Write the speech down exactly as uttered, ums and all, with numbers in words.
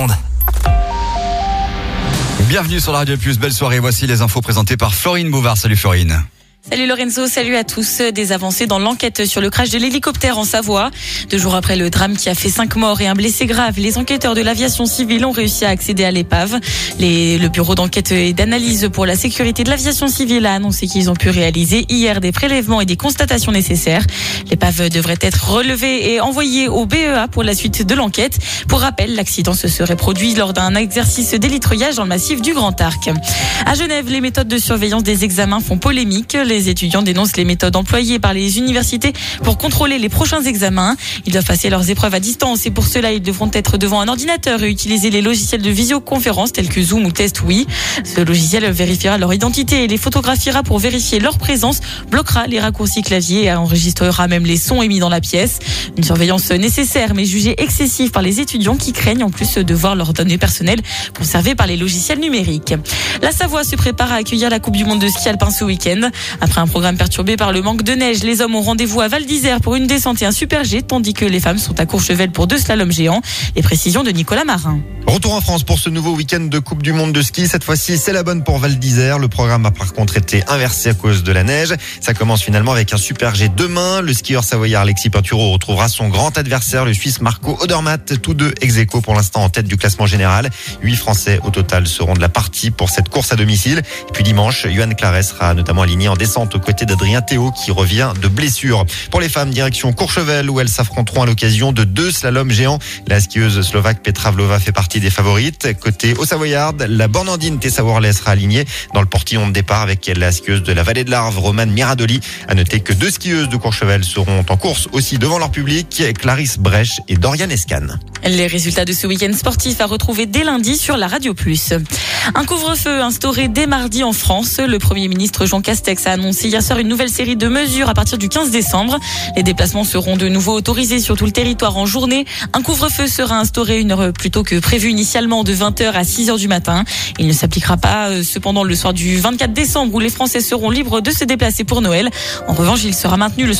monde. Bienvenue sur la Radio Plus, belle soirée. Voici les infos présentées par Florine Bouvard. Salut Florine. Salut Lorenzo, salut à tous. Des avancées dans l'enquête sur le crash de l'hélicoptère en Savoie. Deux jours après le drame qui a fait cinq morts et un blessé grave, les enquêteurs de l'aviation civile ont réussi à accéder à l'épave. Les, le bureau d'enquête et d'analyse pour la sécurité de l'aviation civile a annoncé qu'ils ont pu réaliser hier des prélèvements et des constatations nécessaires. L'épave devrait être relevée et envoyée au B E A pour la suite de l'enquête. Pour rappel, l'accident se serait produit lors d'un exercice d'élitreuillage dans le massif du Grand Arc. À Genève, les méthodes de surveillance des examens font polémique. Les étudiants dénoncent les méthodes employées par les universités pour contrôler les prochains examens. Ils doivent passer leurs épreuves à distance et pour cela, ils devront être devant un ordinateur et utiliser les logiciels de visioconférence tels que Zoom ou TestWe. Ce logiciel vérifiera leur identité et les photographiera pour vérifier leur présence, bloquera les raccourcis clavier et enregistrera même les sons émis dans la pièce. Une surveillance nécessaire mais jugée excessive par les étudiants qui craignent en plus de voir leurs données personnelles conservées par les logiciels numériques. La Savoie se prépare à accueillir la Coupe du Monde de ski alpin ce week-end. Après un programme perturbé par le manque de neige, les hommes ont rendez-vous à Val d'Isère pour une descente et un super G, tandis que les femmes sont à Courchevel pour deux slaloms géants. Les précisions de Nicolas Marin. Retour en France pour ce nouveau week-end de Coupe du Monde de ski. Cette fois-ci, c'est la bonne pour Val d'Isère. Le programme a par contre été inversé à cause de la neige. Ça commence finalement avec un super G demain. Le skieur savoyard Alexis Pinturo retrouvera son grand adversaire, le Suisse Marco Odermatt. Tous deux ex aequo pour l'instant en tête du classement général. Huit Français au total seront de la partie pour cette course à domicile. Et puis dimanche, Johan Claret sera notamment aligné en descente aux côtés d'Adrien Théo qui revient de blessure. Pour les femmes, direction Courchevel où elles s'affronteront à l'occasion de deux slaloms géants. La skieuse slovaque Petra Vlova fait partie des favorites. Côté au Savoyarde, la Bornandine Tessa Worley sera alignée dans le portillon de départ avec la skieuse de la vallée de l'Arve, Romane Miradoli. À noter que deux skieuses de Courchevel seront en course aussi devant leur public, Clarisse Brèche et Dorian Escan. Les résultats de ce week-end sportif à retrouver dès lundi sur la Radio Plus. Un couvre-feu instauré dès mardi en France. Le Premier ministre Jean Castex a annoncé hier soir une nouvelle série de mesures à partir du quinze décembre. Les déplacements seront de nouveau autorisés sur tout le territoire en journée. Un couvre-feu sera instauré une heure plus tôt que prévu initialement de vingt heures à six heures du matin. Il ne s'appliquera pas euh, cependant le soir du vingt-quatre décembre où les Français seront libres de se déplacer pour Noël. En revanche, il sera maintenu le